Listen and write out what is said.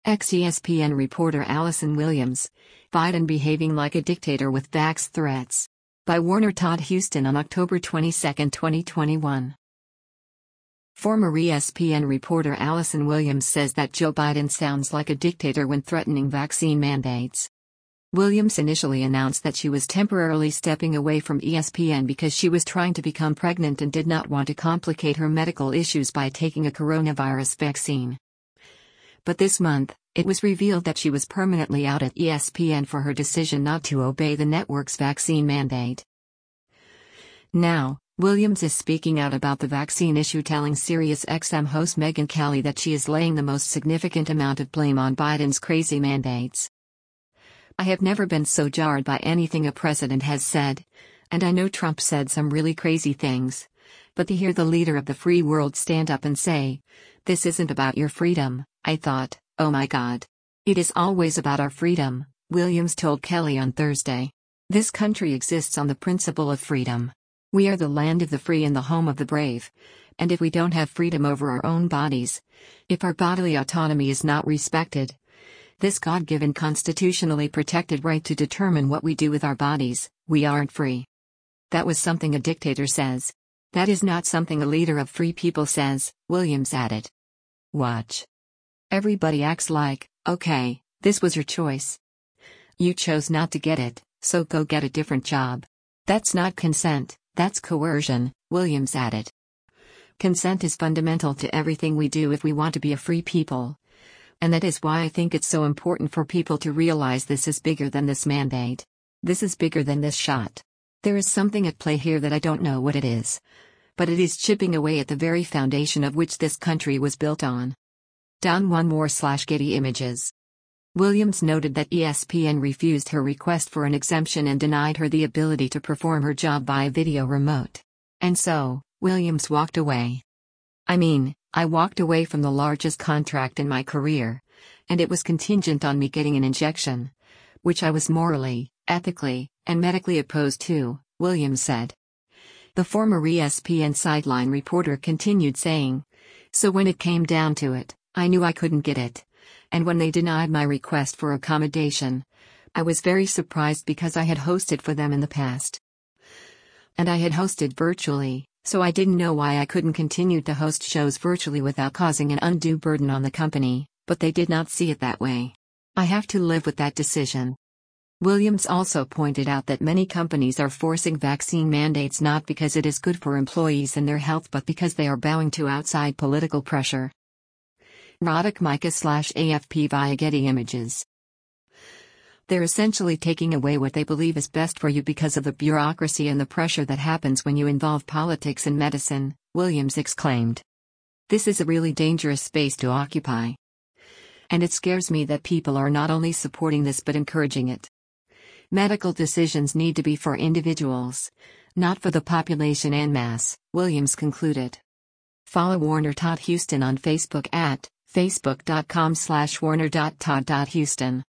Ex-ESPN reporter Allison Williams. Biden behaving like a dictator with vax threats. By Warner Todd Huston on October 22, 2021. Former ESPN reporter Allison Williams says that Joe Biden sounds like a dictator when threatening vaccine mandates. Williams initially announced that she was temporarily stepping away from ESPN because she was trying to become pregnant and did not want to complicate her medical issues by taking a coronavirus vaccine. But this month, it was revealed that she was permanently out at ESPN for her decision not to obey the network's vaccine mandate. Now, Williams is speaking out about the vaccine issue, telling SiriusXM host Megyn Kelly that she is laying the most significant amount of blame on Biden's crazy mandates. "I have never been so jarred by anything a president has said. And I know Trump said some really crazy things. But to hear the leader of the free world stand up and say, 'This isn't about your freedom,' I thought, oh my God. It is always about our freedom," Williams told Kelly on Thursday. "This country exists on the principle of freedom. We are the land of the free and the home of the brave. And if we don't have freedom over our own bodies, if our bodily autonomy is not respected, this God-given constitutionally protected right to determine what we do with our bodies, we aren't free." That was something a dictator says. That is not something a leader of free people says, Williams added. Watch. Everybody acts like, okay, this was your choice. You chose not to get it, so go get a different job. That's not consent, that's coercion, Williams added. Consent is fundamental to everything we do if we want to be a free people. And that is why I think it's so important for people to realize this is bigger than this mandate. This is bigger than this shot. There is something at play here that I don't know what it is. But it is chipping away at the very foundation of which this country was built on. Down one more / Getty Images. Williams noted that ESPN refused her request for an exemption and denied her the ability to perform her job via video remote. And so, Williams walked away. I walked away from the largest contract in my career. And it was contingent on me getting an injection. Which I was morally, ethically, and medically opposed to, Williams said. The former ESPN sideline reporter continued saying, "So when it came down to it, I knew I couldn't get it. And when they denied my request for accommodation, I was very surprised because I had hosted for them in the past. And I had hosted virtually, so I didn't know why I couldn't continue to host shows virtually without causing an undue burden on the company, but they did not see it that way. I have to live with that decision." Williams also pointed out that many companies are forcing vaccine mandates not because it is good for employees and their health but because they are bowing to outside political pressure. Roddick Micah / AFP via Getty Images. They're essentially taking away what they believe is best for you because of the bureaucracy and the pressure that happens when you involve politics and medicine, Williams exclaimed. This is a really dangerous space to occupy. And it scares me that people are not only supporting this but encouraging it. Medical decisions need to be for individuals, not for the population en masse, Williams concluded. Follow Warner Todd Huston on Facebook at facebook.com/warner.todd.huston.